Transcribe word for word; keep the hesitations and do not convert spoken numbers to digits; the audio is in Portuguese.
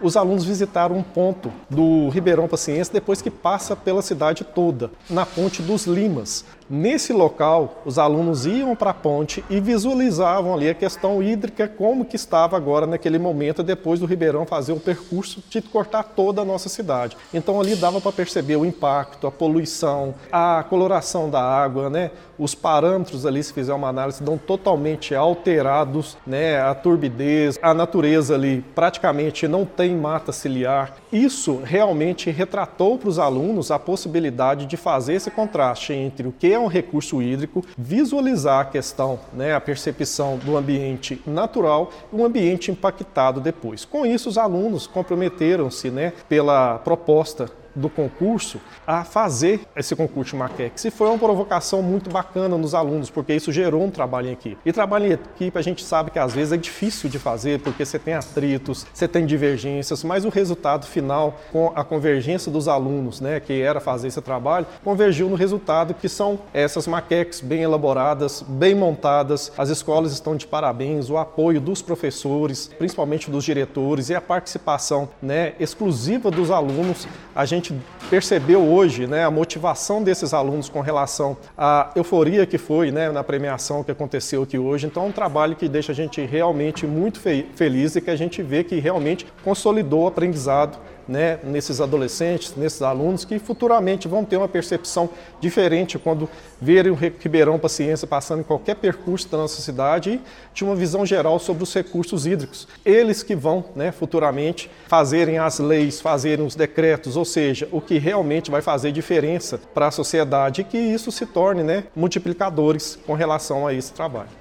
os alunos visitaram um ponto do Ribeirão Paciência depois que passa pela cidade toda, na Ponte dos Limas. Nesse local, os alunos iam para a ponte e visualizavam ali a questão hídrica, como que estava agora naquele momento, depois do Ribeirão fazer o percurso de cortar toda a nossa cidade. Então ali dava para perceber o impacto, a poluição, a coloração da água, né? Os parâmetros ali, se fizer uma análise, dão totalmente alterados, né? A turbidez, a natureza ali praticamente não tem mata ciliar. Isso realmente retratou para os alunos a possibilidade de fazer esse contraste entre o que é um recurso hídrico, visualizar a questão, né, a percepção do ambiente natural e um ambiente impactado depois. Com isso, os alunos comprometeram-se, né, pela proposta do concurso a fazer esse concurso de maquetes. E foi uma provocação muito bacana nos alunos, porque isso gerou um trabalho em equipe. E trabalho em equipe a gente sabe que às vezes é difícil de fazer, porque você tem atritos, você tem divergências, mas o resultado final, com a convergência dos alunos, né, que era fazer esse trabalho, convergiu no resultado que são essas maquetes bem elaboradas, bem montadas. As escolas estão de parabéns, o apoio dos professores, principalmente dos diretores, e a participação, né, exclusiva dos alunos. A gente percebeu hoje, né, a motivação desses alunos com relação à euforia que foi, né, na premiação que aconteceu aqui hoje. Então é um trabalho que deixa a gente realmente muito fe- feliz e que a gente vê que realmente consolidou o aprendizado, né, nesses adolescentes, nesses alunos que futuramente vão ter uma percepção diferente quando verem o Ribeirão Paciência passando em qualquer percurso da nossa cidade e de uma visão geral sobre os recursos hídricos. Eles que vão, né, futuramente fazerem as leis, fazerem os decretos, ou seja, o que realmente vai fazer diferença para a sociedade e que isso se torne, né, multiplicadores com relação a esse trabalho.